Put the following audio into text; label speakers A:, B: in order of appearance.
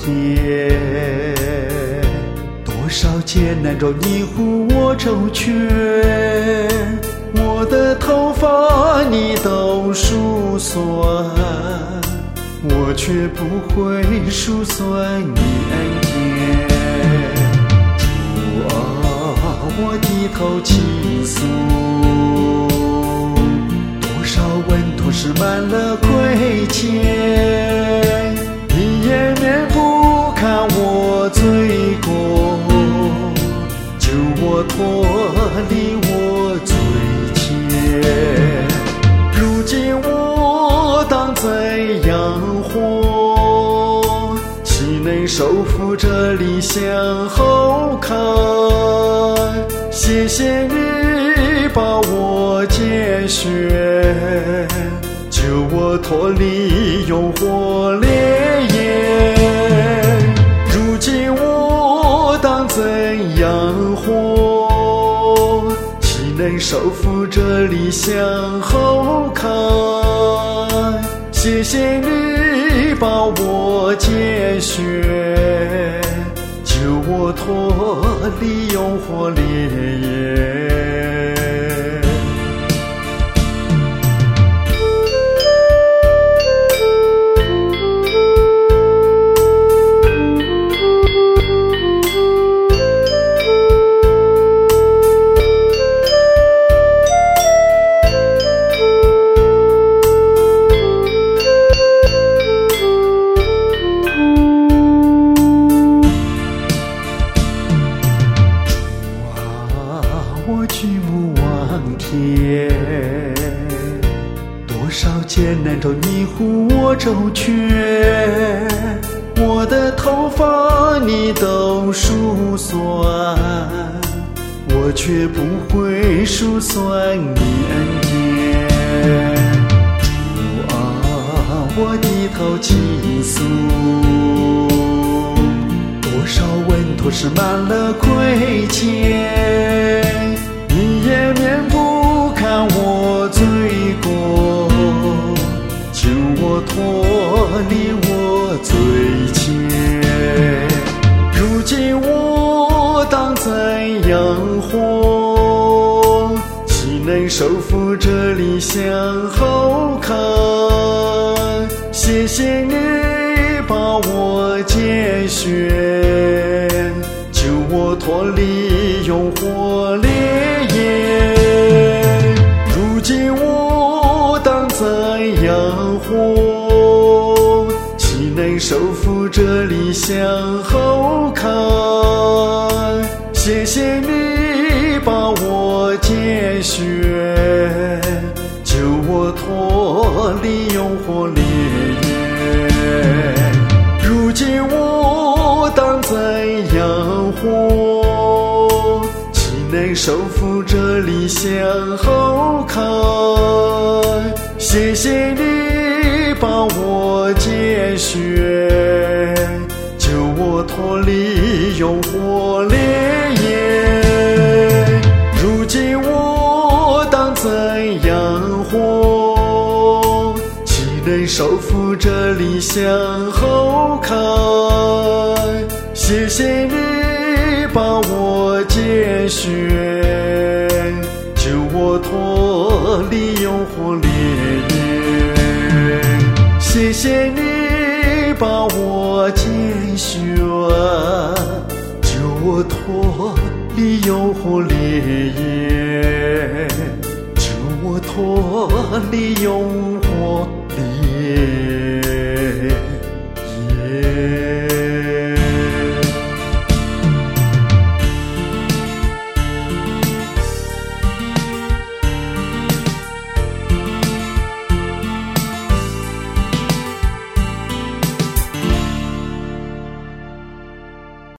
A: 天，多少艰难中你护我周全，我的头发你都数算，我却不会数算你恩典。主啊，我低头倾诉，多少稳妥是满了亏欠，你掩面不看我罪过，救我脱离我罪愆。如今我当怎样活，岂能收复这理向后看？谢谢你把我拣选，救我脱离用火烈焰。如今我当怎样活，岂能收复这理向后看？谢谢你把我拣选，救我脱离用火烈焰。我举目望天，多少艰难中你护我周全，我的头发你都数算，我却不会数算你恩典。主啊，我低头倾诉，多少稳妥是满了亏欠，你掩面不看我罪过，救我脱离我罪愆。如今我当怎样活，岂能收复这理向后看？谢谢你把我拣选，救我脱离用火烈焰。如今我当怎样活，岂能收复这理向后看？谢谢你把我拣选，救我脱离用火烈焰。如今我当怎样活，岂能收复这理向后看？谢谢你把我拣选，救我脱离用火烈焰。如今我当怎样活，岂能收复这理向后看？谢谢你把我拣选，救我脱离用火烈焰。谢谢你把我拣选，救我脱离用火烈焰，救我脱离用